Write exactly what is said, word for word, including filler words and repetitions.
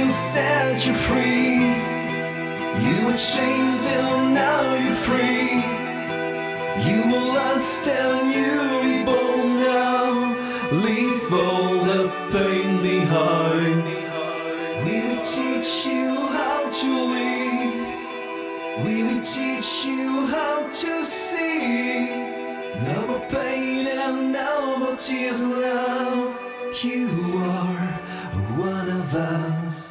we set you free. You were chained and now you're free. You were lost and you're reborn now. Leave all the pain behind. We will teach you how to live. We will teach you how to see. No more pain and no more tears now. You are one of us.